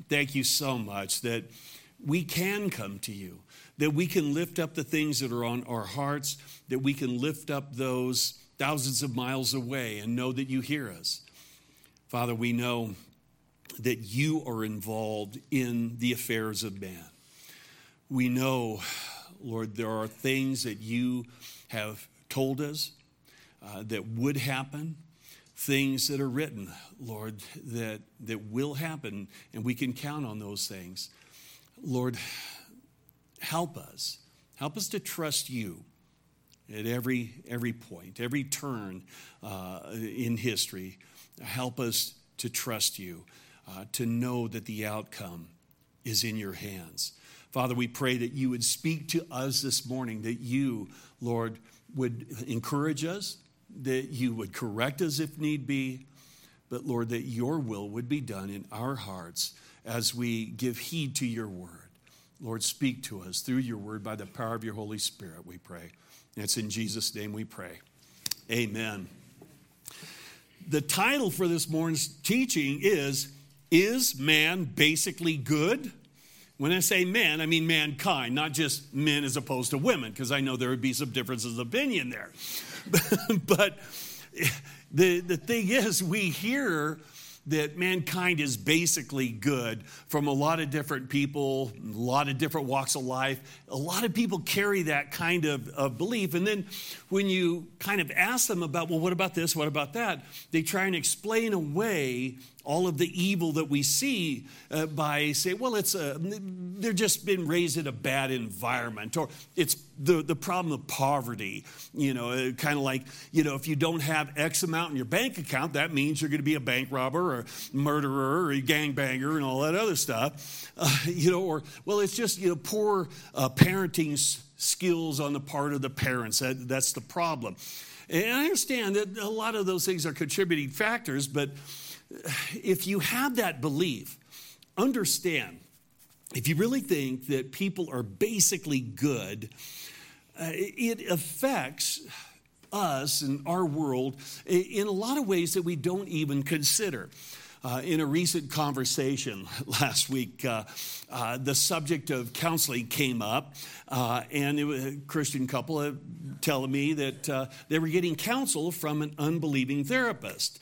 thank you so much that we can come to you, that we can lift up the things that are on our hearts, that we can lift up those thousands of miles away and know that you hear us. Father, we know that you are involved in the affairs of man. We know, Lord, there are things that you have told us that would happen, things that are written, Lord, that will happen, and we can count on those things. Lord, help us. Help us to trust you at every point, every turn in history. Help us to trust you, to know that the outcome is in your hands. Father, we pray that you would speak to us this morning, that you, Lord, would encourage us, that you would correct us if need be, but Lord, that your will would be done in our hearts as we give heed to your word. Lord, speak to us through your word by the power of your Holy Spirit, we pray. And it's in Jesus' name we pray. Amen. The title for this morning's teaching is Man Basically Good? When I say man, I mean mankind, not just men as opposed to women, because I know there would be some differences of opinion there. But the thing is, we hear that mankind is basically good from a lot of different people, a lot of different walks of life. A lot of people carry that kind of belief. And then when you kind of ask them about, well, what about this, what about that? They try and explain away all of the evil that we see by saying, well, they're just been raised in a bad environment, or it's the problem of poverty, kind of like, if you don't have X amount in your bank account, that means you're going to be a bank robber or murderer or a gangbanger and all that other stuff, or, well, it's just, poor parenting skills on the part of the parents. That's the problem. And I understand that a lot of those things are contributing factors, but if you have that belief, understand, if you really think that people are basically good, it affects us and our world in a lot of ways that we don't even consider. In a recent conversation last week, the subject of counseling came up, and it was a Christian couple telling me that they were getting counsel from an unbelieving therapist.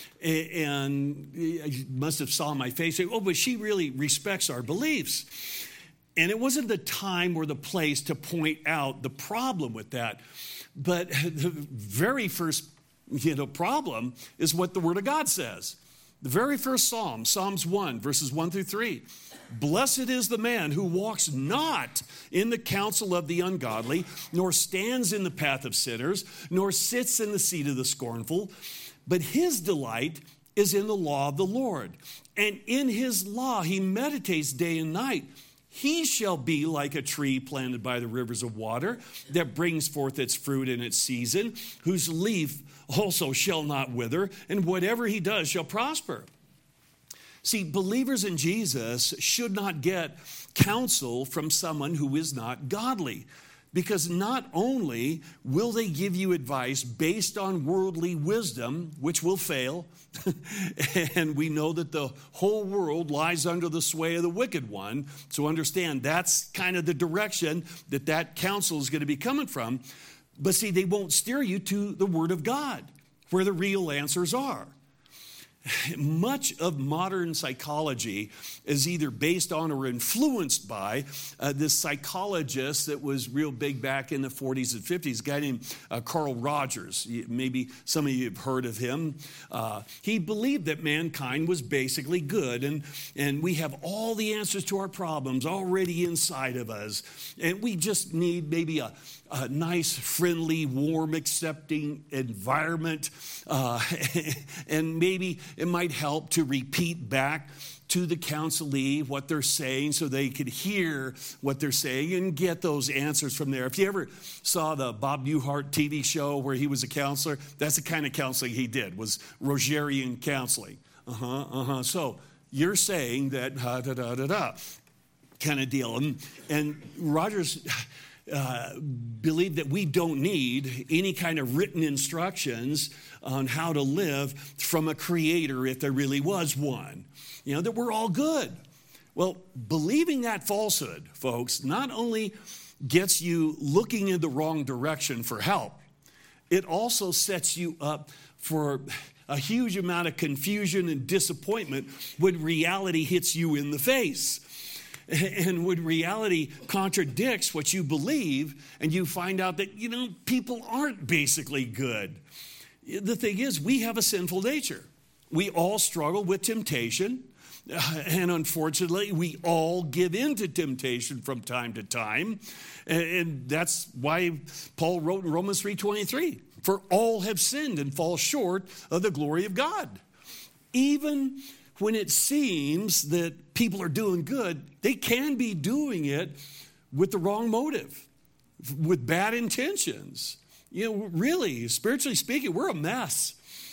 And you must have saw my face, say, oh, but she really respects our beliefs. And it wasn't the time or the place to point out the problem with that. But the very first problem is what the Word of God says. The very first Psalm, Psalms 1, verses 1 through 3. Blessed is the man who walks not in the counsel of the ungodly, nor stands in the path of sinners, nor sits in the seat of the scornful. But his delight is in the law of the Lord. And in his law he meditates day and night. He shall be like a tree planted by the rivers of water that brings forth its fruit in its season, whose leaf also shall not wither, and whatever he does shall prosper. See, believers in Jesus should not get counsel from someone who is not godly. Because not only will they give you advice based on worldly wisdom, which will fail, and we know that the whole world lies under the sway of the wicked one, so understand that's kind of the direction that counsel is going to be coming from. But see, they won't steer you to the Word of God, where the real answers are. Much of modern psychology is either based on or influenced by this psychologist that was real big back in the 40s and 50s, a guy named Carl Rogers. Maybe some of you have heard of him. He believed that mankind was basically good, and we have all the answers to our problems already inside of us. And we just need maybe a nice, friendly, warm, accepting environment. And maybe it might help to repeat back to the counselee what they're saying so they could hear what they're saying and get those answers from there. If you ever saw the Bob Newhart TV show where he was a counselor, that's the kind of counseling he did, was Rogerian counseling. So you're saying that kind of deal. And Rogers believe that we don't need any kind of written instructions on how to live from a creator if there really was one. That we're all good. Well, believing that falsehood, folks, not only gets you looking in the wrong direction for help, it also sets you up for a huge amount of confusion and disappointment when reality hits you in the face. And when reality contradicts what you believe and you find out that, people aren't basically good. The thing is, we have a sinful nature. We all struggle with temptation. And unfortunately, we all give in to temptation from time to time. And that's why Paul wrote in Romans 3:23, for all have sinned and fall short of the glory of God. Even when it seems that people are doing good, they can be doing it with the wrong motive, with bad intentions. Really, spiritually speaking, we're a mess.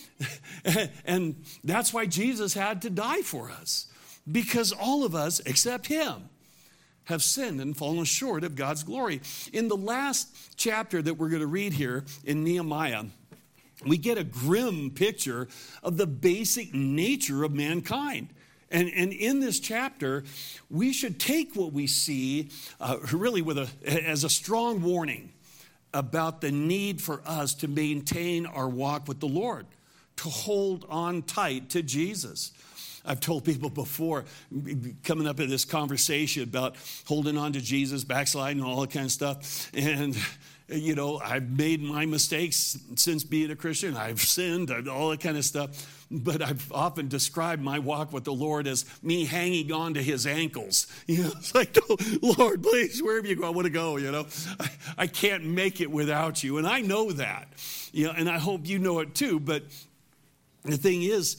And that's why Jesus had to die for us, because all of us, except him, have sinned and fallen short of God's glory. In the last chapter that we're going to read here in Nehemiah, we get a grim picture of the basic nature of mankind. And in this chapter, we should take what we see really as a strong warning about the need for us to maintain our walk with the Lord, to hold on tight to Jesus. I've told people before, coming up in this conversation about holding on to Jesus, backsliding, and all that kind of stuff. And, I've made my mistakes since being a Christian. I've sinned, all that kind of stuff. But I've often described my walk with the Lord as me hanging on to his ankles. It's like, oh, Lord, please, wherever you go, I want to go, I can't make it without you. And I know that, and I hope you know it too. But the thing is,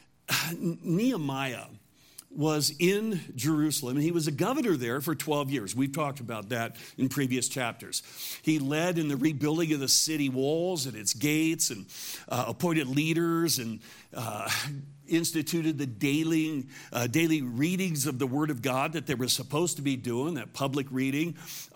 Nehemiah was in Jerusalem, and he was a governor there for 12 years. We've talked about that in previous chapters. He led in the rebuilding of the city walls and its gates, and appointed leaders, and instituted the daily readings of the Word of God that they were supposed to be doing, that public reading.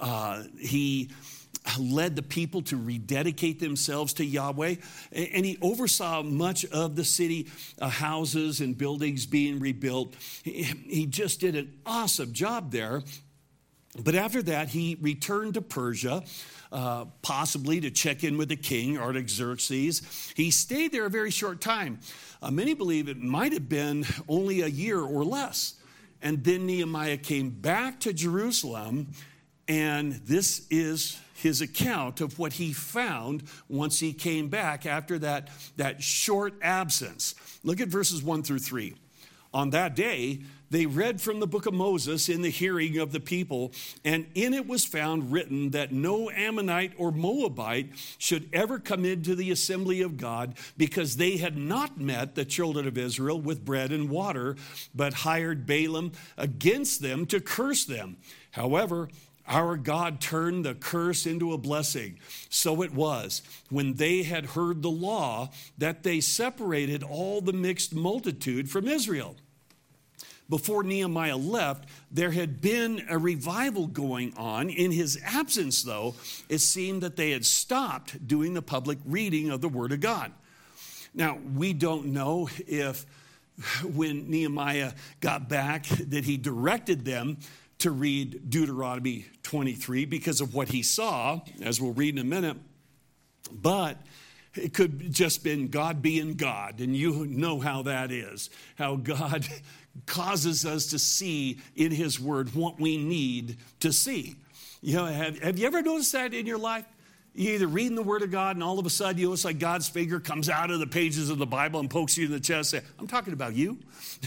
He led the people to rededicate themselves to Yahweh, and he oversaw much of the city houses and buildings being rebuilt. He just did an awesome job there. But after that, he returned to Persia, possibly to check in with the king, Artaxerxes. He stayed there a very short time. Many believe it might have been only a year or less. And then Nehemiah came back to Jerusalem, and this is his account of what he found once he came back after that short absence. Look at verses 1-3. On that day, they read from the book of Moses in the hearing of the people, and in it was found written that no Ammonite or Moabite should ever come into the assembly of God, because they had not met the children of Israel with bread and water, but hired Balaam against them to curse them. However, our God turned the curse into a blessing. So it was, when they had heard the law, that they separated all the mixed multitude from Israel. Before Nehemiah left, there had been a revival going on. In his absence, though, it seemed that they had stopped doing the public reading of the Word of God. Now, we don't know if when Nehemiah got back that he directed them to read Deuteronomy 23 because of what he saw, as we'll read in a minute. But it could just been God being God, and you know how that is, how God causes us to see in his word what we need to see. Have you ever noticed that in your life? You're either reading the Word of God, and all of a sudden, it's like God's finger comes out of the pages of the Bible and pokes you in the chest and says, I'm talking about you.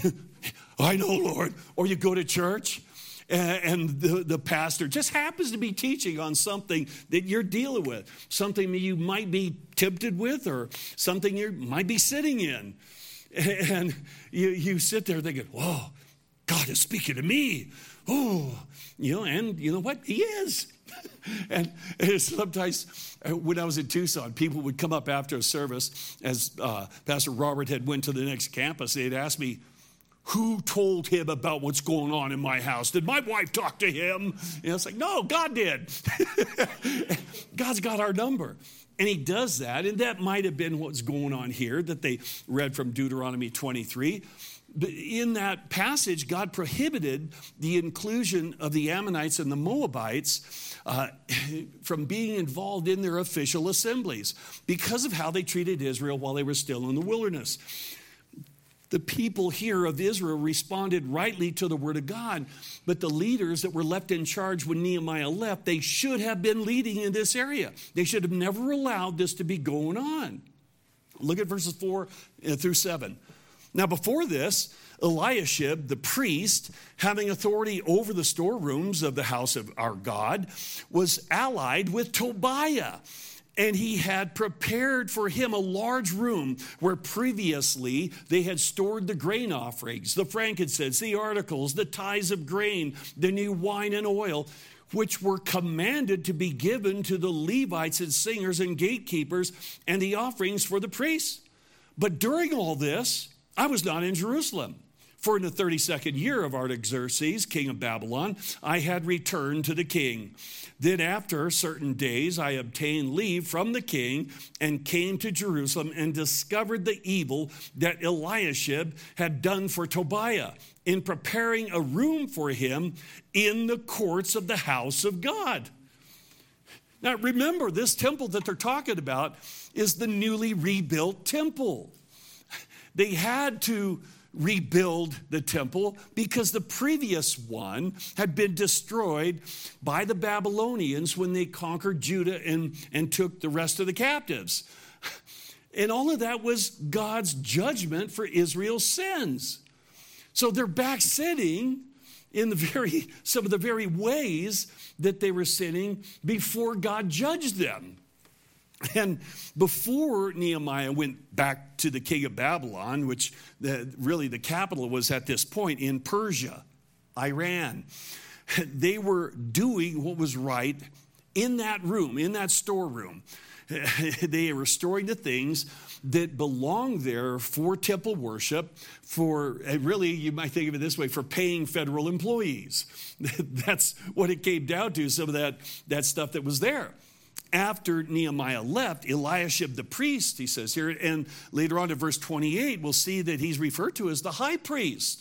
I know, Lord. Or you go to church, and the pastor just happens to be teaching on something that you're dealing with, something that you might be tempted with, or something you might be sitting in. And you sit there thinking, whoa, God is speaking to me. Oh, and you know what? He is. And sometimes when I was in Tucson, people would come up after a service, as Pastor Robert had went to the next campus. They'd ask me, who told him about what's going on in my house? Did my wife talk to him? And it's like, no, God did. God's got our number. And he does that. And that might have been what's going on here that they read from Deuteronomy 23. in that passage, God prohibited the inclusion of the Ammonites and the Moabites from being involved in their official assemblies because of how they treated Israel while they were still in the wilderness. The people here of Israel responded rightly to the word of God, but the leaders that were left in charge when Nehemiah left, they should have been leading in this area. They should have never allowed this to be going on. Look at verses 4 through 7. Now before this, Eliashib, the priest, having authority over the storerooms of the house of our God, was allied with Tobiah. And he had prepared for him a large room where previously they had stored the grain offerings, the frankincense, the articles, the tithes of grain, the new wine and oil, which were commanded to be given to the Levites and singers and gatekeepers, and the offerings for the priests. But during all this, I was not in Jerusalem. For in the 32nd year of Artaxerxes, king of Babylon, I had returned to the king. Then after certain days, I obtained leave from the king and came to Jerusalem and discovered the evil that Eliashib had done for Tobiah in preparing a room for him in the courts of the house of God. Now remember, this temple that they're talking about is the newly rebuilt temple. They had to rebuild the temple because the previous one had been destroyed by the Babylonians when they conquered Judah and took the rest of the captives. And all of that was God's judgment for Israel's sins. So they're back sinning in some of the very ways that they were sinning before God judged them. And before Nehemiah went back to the king of Babylon, which really the capital was at this point in Persia, Iran, they were doing what was right in that room, in that storeroom. They were storing the things that belonged there for temple worship, for really, you might think of it this way, for paying federal employees. That's what it came down to, some of that stuff that was there. After Nehemiah left, Eliashib the priest, he says here, and later on in verse 28, we'll see that he's referred to as the high priest.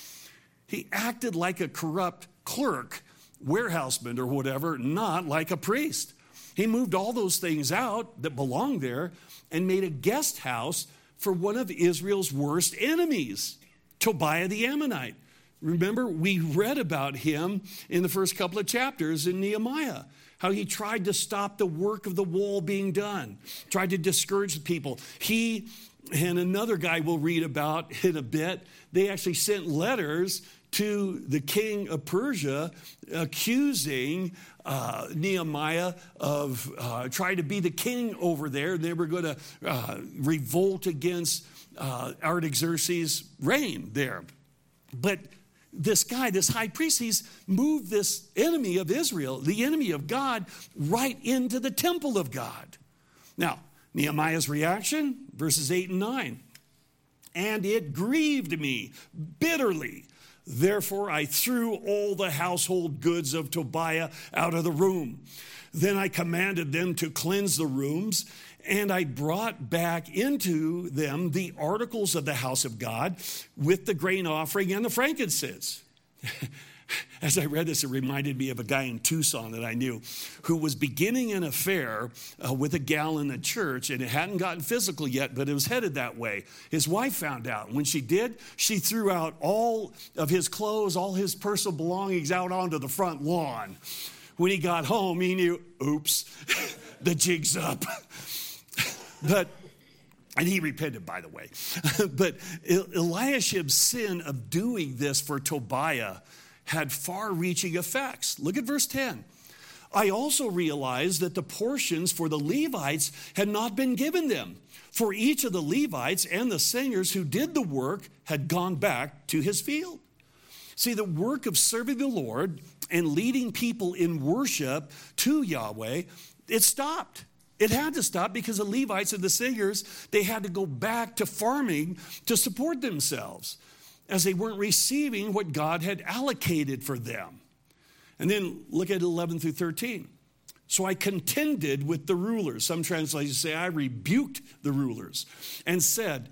He acted like a corrupt clerk, warehouseman or whatever, not like a priest. He moved all those things out that belonged there and made a guest house for one of Israel's worst enemies, Tobiah the Ammonite. Remember, we read about him in the first couple of chapters in Nehemiah, how he tried to stop the work of the wall being done, tried to discourage the people. He and another guy we'll read about in a bit, they actually sent letters to the king of Persia accusing Nehemiah of trying to be the king over there. They were going to revolt against Artaxerxes' reign there. But this guy, this high priest, he's moved this enemy of Israel, the enemy of God, right into the temple of God. Now, Nehemiah's reaction, verses 8 and 9. And it grieved me bitterly. Therefore, I threw all the household goods of Tobiah out of the room. Then I commanded them to cleanse the rooms, and I brought back into them the articles of the house of God with the grain offering and the frankincense. As I read this, it reminded me of a guy in Tucson that I knew who was beginning an affair with a gal in the church, and it hadn't gotten physical yet, but it was headed that way. His wife found out. When she did, she threw out all of his clothes, all his personal belongings out onto the front lawn. When he got home, he knew, oops, the jig's up. And he repented, by the way. But Eliashib's sin of doing this for Tobiah had far-reaching effects. Look at verse 10. I also realized that the portions for the Levites had not been given them, for each of the Levites and the singers who did the work had gone back to his field. See, the work of serving the Lord and leading people in worship to Yahweh, it stopped. It had to stop because the Levites and the singers, they had to go back to farming to support themselves as they weren't receiving what God had allocated for them. And then look at 11 through 13. So I contended with the rulers. Some translations say I rebuked the rulers and said,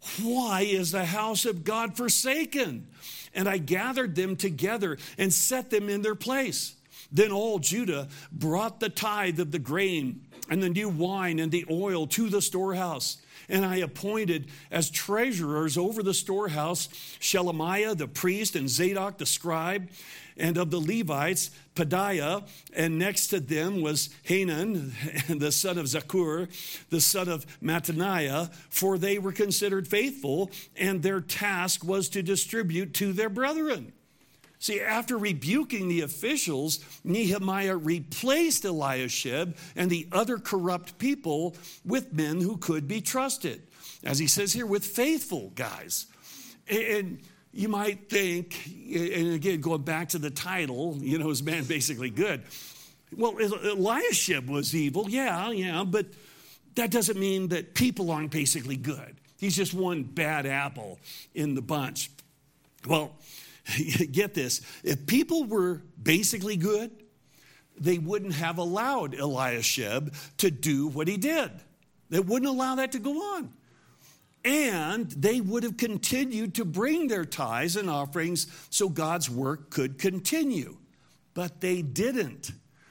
why is the house of God forsaken? And I gathered them together and set them in their place. Then all Judah brought the tithe of the grain and the new wine and the oil to the storehouse. And I appointed as treasurers over the storehouse Shelemiah the priest and Zadok the scribe, and of the Levites, Pedaiah, and next to them was Hanan, the son of Zakur, the son of Mattaniah, for they were considered faithful, and their task was to distribute to their brethren. See, after rebuking the officials, Nehemiah replaced Eliashib and the other corrupt people with men who could be trusted. As he says here, with faithful guys. And you might think, and again, going back to the title, is man basically good? Well, Eliashib was evil, yeah, but that doesn't mean that people aren't basically good. He's just one bad apple in the bunch. Well, get this. If people were basically good, they wouldn't have allowed Eliashib to do what he did. They wouldn't allow that to go on. And they would have continued to bring their tithes and offerings so God's work could continue. But they didn't.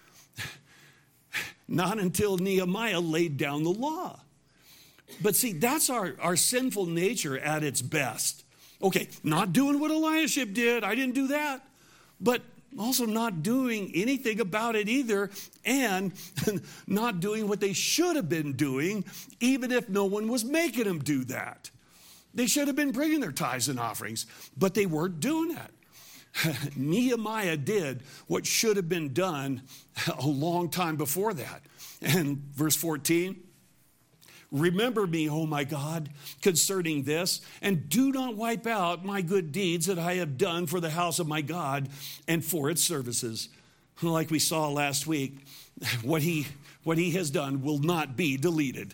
Not until Nehemiah laid down the law. But see, that's our sinful nature at its best. Okay, not doing what Eliashib did. I didn't do that. But also not doing anything about it either, and not doing what they should have been doing, even if no one was making them do that. They should have been bringing their tithes and offerings, but they weren't doing that. Nehemiah did what should have been done a long time before that. And verse 14, remember me, O my God, concerning this, and do not wipe out my good deeds that I have done for the house of my God and for its services. Like we saw last week, what he has done will not be deleted.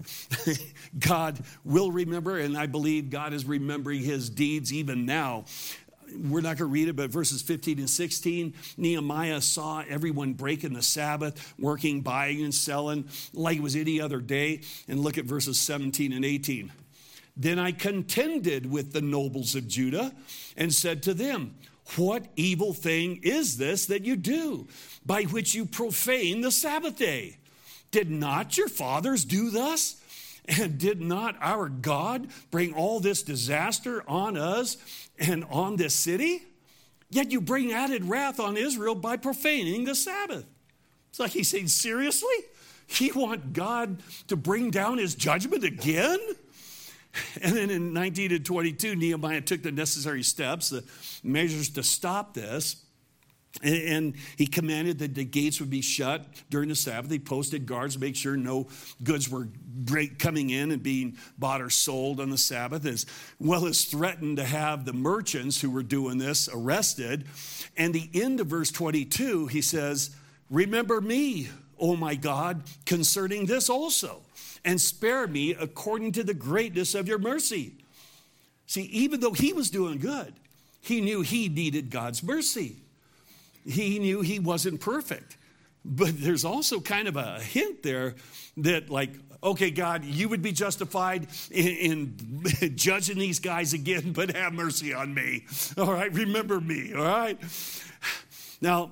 God will remember, and I believe God is remembering his deeds even now. We're not going to read it, but verses 15 and 16, Nehemiah saw everyone breaking the Sabbath, working, buying, and selling like it was any other day. And look at verses 17 and 18. Then I contended with the nobles of Judah and said to them, what evil thing is this that you do, by which you profane the Sabbath day? Did not your fathers do thus? And did not our God bring all this disaster on us and on this city? Yet you bring added wrath on Israel by profaning the Sabbath. It's like he's saying, seriously? You want God to bring down his judgment again? And then in 19 and 22, Nehemiah took the necessary steps, the measures to stop this. And he commanded that the gates would be shut during the Sabbath. He posted guards to make sure no goods were coming in and being bought or sold on the Sabbath, as well as threatened to have the merchants who were doing this arrested. And the end of verse 22, he says, remember me, O my God, concerning this also, and spare me according to the greatness of your mercy. See, even though he was doing good, he knew he needed God's mercy. He knew he wasn't perfect. But there's also kind of a hint there that, like, okay, God, you would be justified in judging these guys again, but have mercy on me. All right, remember me, all right? Now,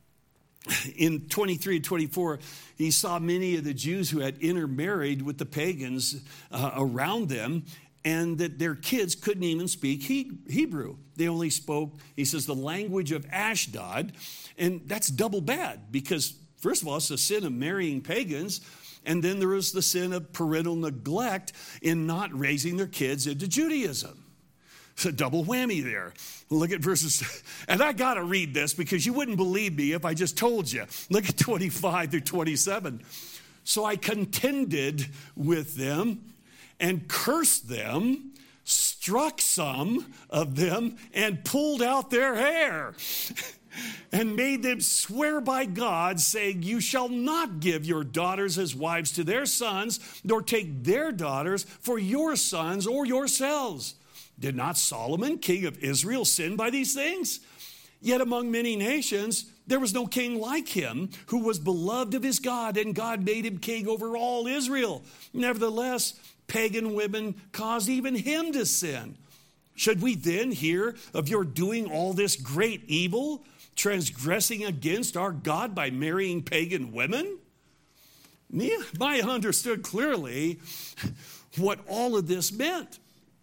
in 23 and 24, he saw many of the Jews who had intermarried with the pagans around them, and that their kids couldn't even speak Hebrew. They only spoke, he says, the language of Ashdod. And that's double bad because, first of all, it's the sin of marrying pagans. And then there is the sin of parental neglect in not raising their kids into Judaism. It's a double whammy there. Look at verses, and I got to read this because you wouldn't believe me if I just told you. Look at 25 through 27. So I contended with them and cursed them, struck some of them, and pulled out their hair, and made them swear by God, saying, you shall not give your daughters as wives to their sons, nor take their daughters for your sons or yourselves. Did not Solomon, king of Israel, sin by these things? Yet among many nations, There was no king like him who was beloved of his God, and God made him king over all Israel. Nevertheless, pagan women caused even him to sin. Should we then hear of your doing all this great evil, transgressing against our God by marrying pagan women? Nehemiah understood clearly what all of this meant.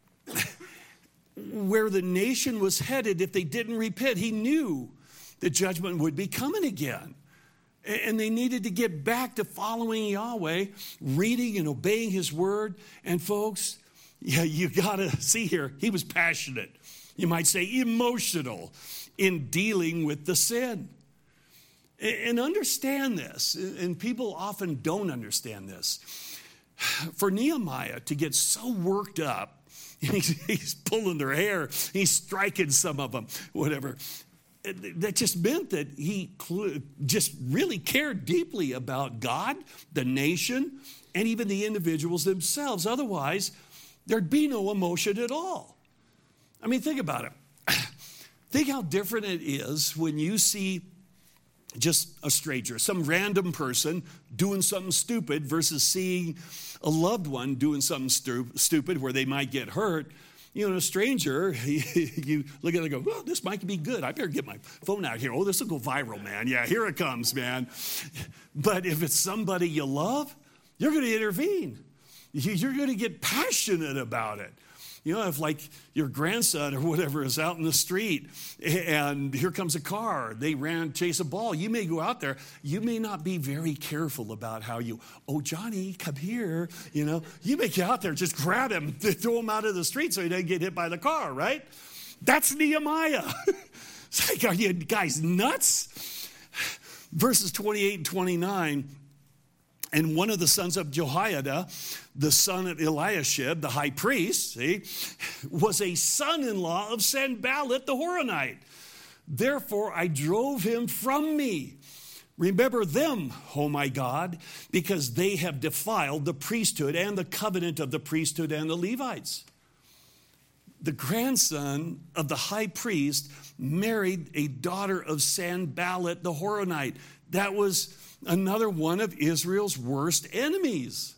Where the nation was headed if they didn't repent. He knew the judgment would be coming again. And they needed to get back to following Yahweh, reading and obeying his word. And folks, yeah, you got to see here, he was passionate. You might say emotional in dealing with the sin. And understand this, and people often don't understand this. For Nehemiah to get so worked up, he's pulling their hair, he's striking some of them, whatever. That just meant that he just really cared deeply about God, the nation, and even the individuals themselves. Otherwise, there'd be no emotion at all. I mean, think about it. Think how different it is when you see just a stranger, some random person doing something stupid versus seeing a loved one doing something stupid where they might get hurt. You know, a stranger, you look at it and go, well, this might be good. I better get my phone out here. Oh, this will go viral, man. Yeah, here it comes, man. But if it's somebody you love, you're going to intervene. You're going to get passionate about it. You know, if like your grandson or whatever is out in the street and here comes a car, they chase a ball. You may go out there. You may not be very careful about how oh, Johnny, come here. You know, you may get out there, just grab him, throw him out of the street so he doesn't get hit by the car, right? That's Nehemiah. It's like, are you guys nuts? Verses 28 and 29. And one of the sons of Jehoiada, the son of Eliashib, the high priest, was a son-in-law of Sanballat the Horonite. Therefore, I drove him from me. Remember them, O my God, because they have defiled the priesthood and the covenant of the priesthood and the Levites. The grandson of the high priest married a daughter of Sanballat the Horonite. That was another one of Israel's worst enemies.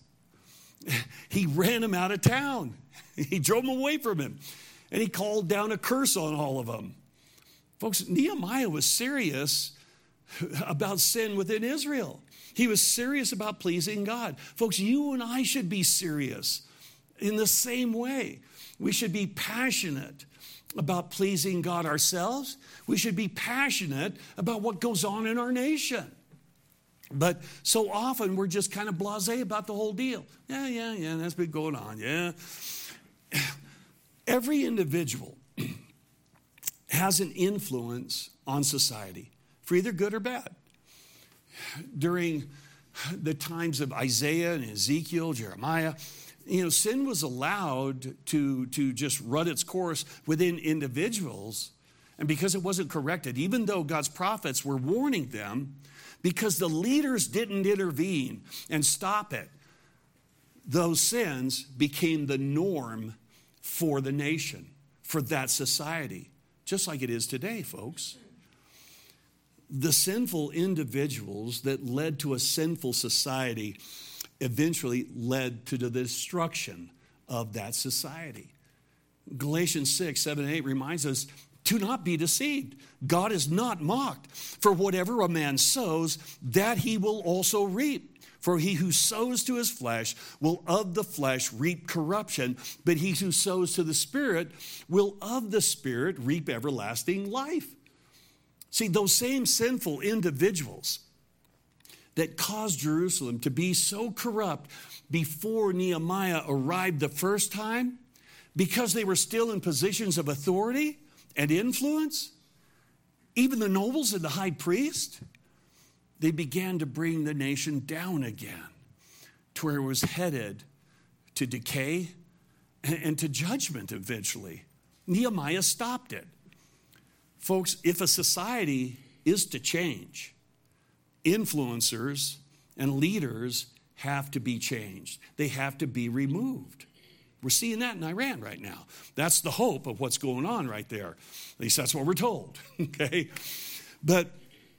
He ran him out of town. He drove him away from him. And he called down a curse on all of them. Folks, Nehemiah was serious about sin within Israel. He was serious about pleasing God. Folks, you and I should be serious in the same way. We should be passionate about pleasing God ourselves. We should be passionate about what goes on in our nation. But so often we're just kind of blasé about the whole deal. Yeah, that's been going on, yeah. Every individual has an influence on society, for either good or bad. During the times of Isaiah and Ezekiel, Jeremiah, sin was allowed to just run its course within individuals. And because it wasn't corrected, even though God's prophets were warning them, because the leaders didn't intervene and stop it, those sins became the norm for the nation, for that society, just like it is today, folks. The sinful individuals that led to a sinful society eventually led to the destruction of that society. Galatians 6, 7, and 8 reminds us, do not be deceived. God is not mocked. For whatever a man sows, that he will also reap. For he who sows to his flesh will of the flesh reap corruption, but he who sows to the Spirit will of the Spirit reap everlasting life. See, those same sinful individuals that caused Jerusalem to be so corrupt before Nehemiah arrived the first time, because they were still in positions of authority and influence, even the nobles and the high priest, they began to bring the nation down again to where it was headed to decay and to judgment eventually. Nehemiah stopped it. Folks, if a society is to change, influencers and leaders have to be changed. They have to be removed. We're seeing that in Iran right now. That's the hope of what's going on right there. At least that's what we're told, okay? But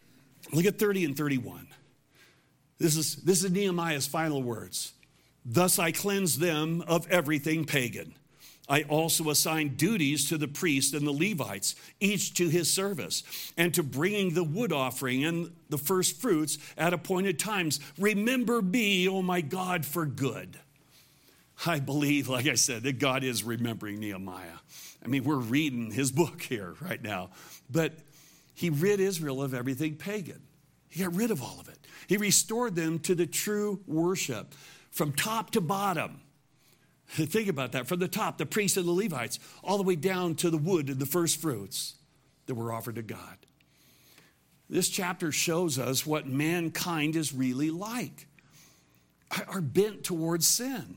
Look at 30 and 31. This is Nehemiah's final words. Thus I cleansed them of everything pagan. I also assigned duties to the priests and the Levites, each to his service, and to bringing the wood offering and the first fruits at appointed times. Remember me, O my God, for good. I believe, like I said, that God is remembering Nehemiah. I mean, we're reading his book here right now. But he rid Israel of everything pagan. He got rid of all of it. He restored them to the true worship from top to bottom. Think about that. From the top, the priests and the Levites, all the way down to the wood and the first fruits that were offered to God. This chapter shows us what mankind is really like. Our bent towards sin.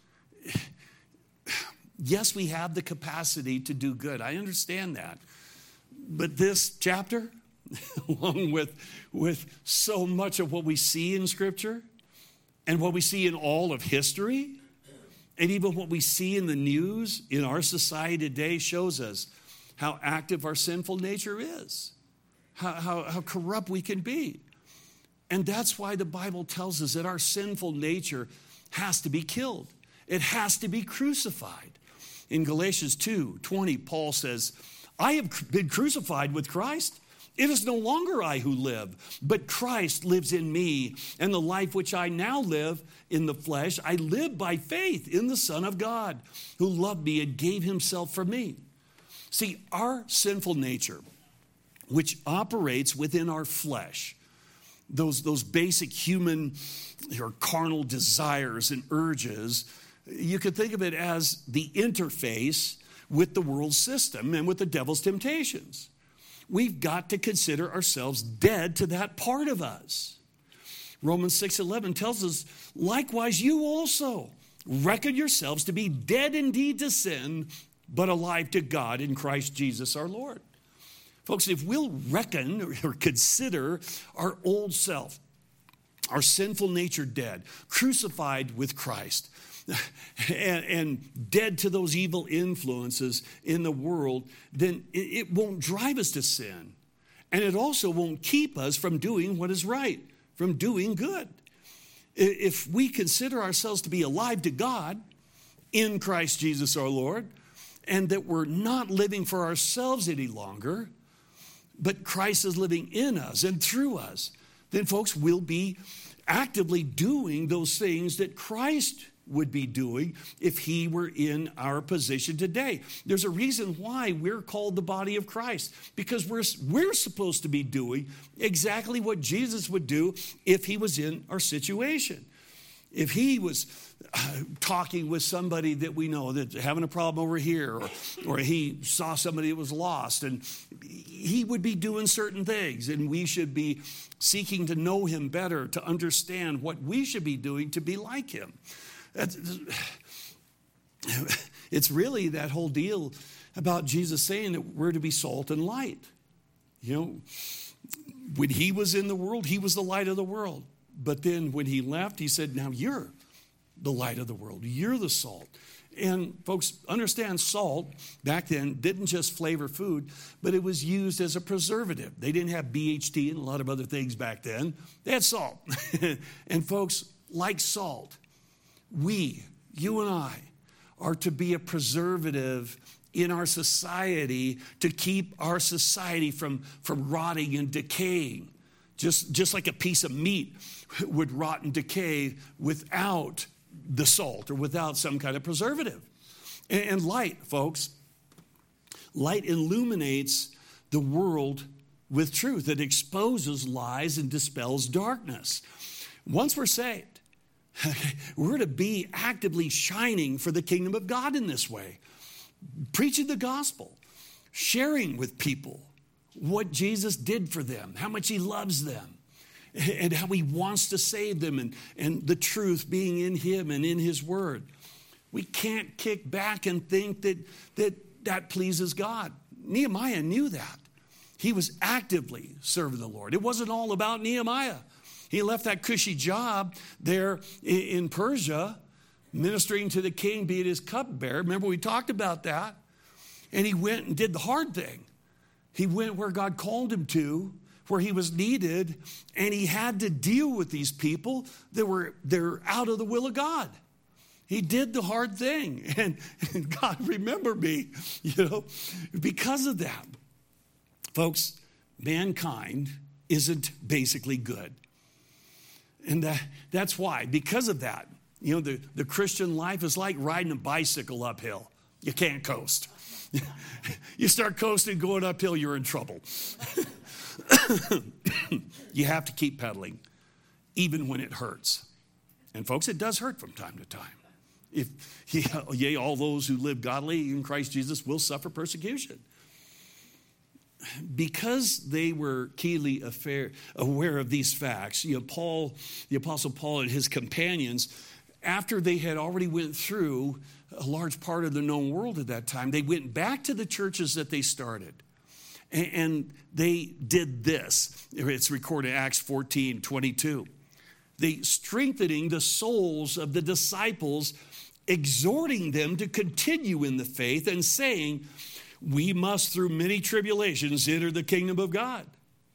Yes, we have the capacity to do good. I understand that. But this chapter, along with so much of what we see in Scripture and what we see in all of history, and even what we see in the news in our society today, shows us how active our sinful nature is, how corrupt we can be. And that's why the Bible tells us that our sinful nature has to be killed. It has to be crucified. In Galatians 2:20, Paul says, I have been crucified with Christ. It is no longer I who live, but Christ lives in me. And the life which I now live in the flesh, I live by faith in the Son of God, who loved me and gave himself for me. See, our sinful nature, which operates within our flesh, those basic human or carnal desires and urges, you could think of it as the interface with the world system and with the devil's temptations. We've got to consider ourselves dead to that part of us. Romans 6:11 tells us, likewise you also reckon yourselves to be dead indeed to sin, but alive to God in Christ Jesus our Lord. Folks, if we'll reckon or consider our old self, our sinful nature dead, crucified with Christ, and dead to those evil influences in the world, then it won't drive us to sin. And it also won't keep us from doing what is right, from doing good. If we consider ourselves to be alive to God in Christ Jesus our Lord, and that we're not living for ourselves any longer, but Christ is living in us and through us, then folks, we'll be actively doing those things that Christ would be doing if he were in our position today. There's a reason why we're called the body of Christ, because we're supposed to be doing exactly what Jesus would do if he was in our situation. If he was talking with somebody that we know that's having a problem over here, or he saw somebody that was lost, and he would be doing certain things, and we should be seeking to know him better, to understand what we should be doing to be like him. It's really that whole deal about Jesus saying that we're to be salt and light. You know, when he was in the world, he was the light of the world. But then when he left, he said, now you're the light of the world. You're the salt. And folks, understand, salt back then didn't just flavor food, but it was used as a preservative. They didn't have BHT and a lot of other things back then. They had salt. And folks, like salt, you and I, are to be a preservative in our society to keep our society from rotting and decaying. Just like a piece of meat would rot and decay without the salt or without some kind of preservative. And light, folks, light illuminates the world with truth. It exposes lies and dispels darkness. Once we're saved, we're to be actively shining for the kingdom of God in this way. Preaching the gospel, sharing with people what Jesus did for them, how much he loves them, and how he wants to save them, and the truth being in him and in his word. We can't kick back and think that pleases God. Nehemiah knew that. He was actively serving the Lord. It wasn't all about Nehemiah. He left that cushy job there in Persia, ministering to the king, being his cupbearer. Remember, we talked about that. And he went and did the hard thing. He went where God called him to, where he was needed, and he had to deal with these people they're out of the will of God. He did the hard thing, and God remembered me, because of that. Folks, mankind isn't basically good. And that's why, because of that, the Christian life is like riding a bicycle uphill. You can't coast. You start coasting, going uphill, you're in trouble. You have to keep pedaling, even when it hurts. And folks, it does hurt from time to time. All those who live godly in Christ Jesus will suffer persecution. Because they were keenly aware of these facts, the Apostle Paul and his companions, after they had already went through a large part of the known world at that time, they went back to the churches that they started. And they did this. It's recorded in Acts 14:22. They strengthening the souls of the disciples, exhorting them to continue in the faith and saying, we must through many tribulations enter the kingdom of God.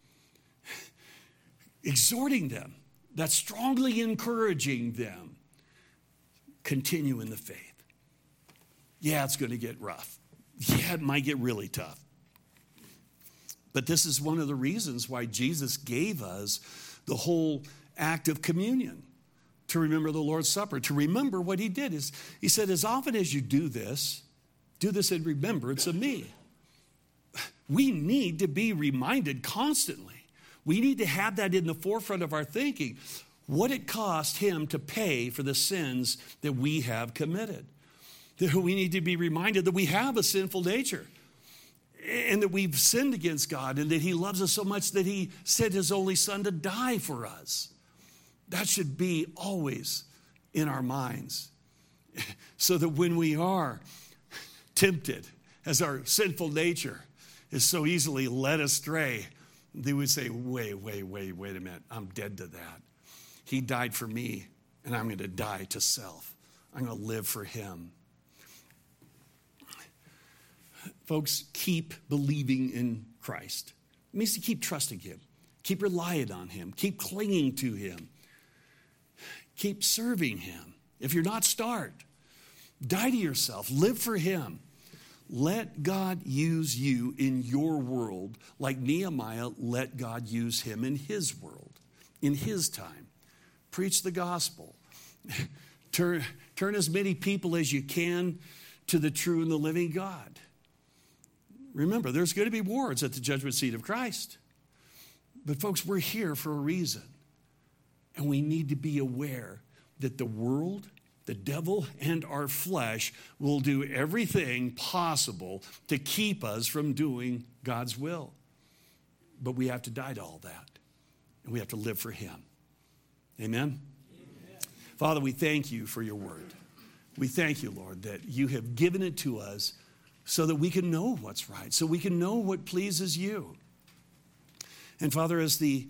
Exhorting them, that's strongly encouraging them. Continue in the faith. Yeah, it's going to get rough. Yeah, it might get really tough. But this is one of the reasons why Jesus gave us the whole act of communion, to remember the Lord's Supper, to remember what he did. He said, as often as you do this in remembrance of me. We need to be reminded constantly. We need to have that in the forefront of our thinking. What it cost him to pay for the sins that we have committed. That we need to be reminded that we have a sinful nature. And that we've sinned against God, and that he loves us so much that he sent his only son to die for us. That should be always in our minds. So that when we are tempted, as our sinful nature is so easily led astray, they would say, wait a minute, I'm dead to that. He died for me, and I'm going to die to self. I'm going to live for him. Folks, keep believing in Christ. It means to keep trusting him, keep relying on him, keep clinging to him, keep serving him. If you're not, start. Die to yourself, live for him. Let God use you in your world like Nehemiah let God use him in his world, in his time. Preach the gospel. Turn as many people as you can to the true and the living God. Remember, there's going to be wars at the judgment seat of Christ. But folks, we're here for a reason. And we need to be aware that the world, the devil, and our flesh will do everything possible to keep us from doing God's will. But we have to die to all that. And we have to live for him. Amen? Amen. Father, we thank you for your word. We thank you, Lord, that you have given it to us so that we can know what's right, so we can know what pleases you. And Father, as the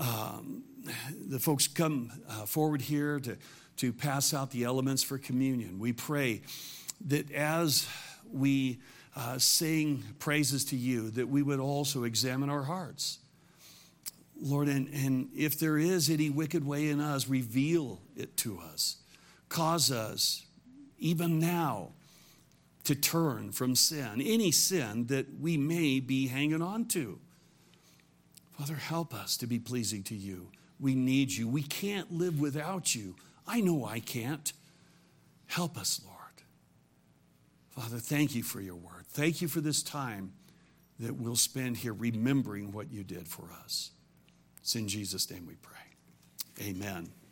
folks come forward here to pass out the elements for communion, we pray that as we sing praises to you, that we would also examine our hearts. Lord, and if there is any wicked way in us, reveal it to us. Cause us, even now, to turn from sin, any sin that we may be hanging on to. Father, help us to be pleasing to you. We need you. We can't live without you. I know I can't. Help us, Lord. Father, thank you for your word. Thank you for this time that we'll spend here remembering what you did for us. It's in Jesus' name we pray. Amen.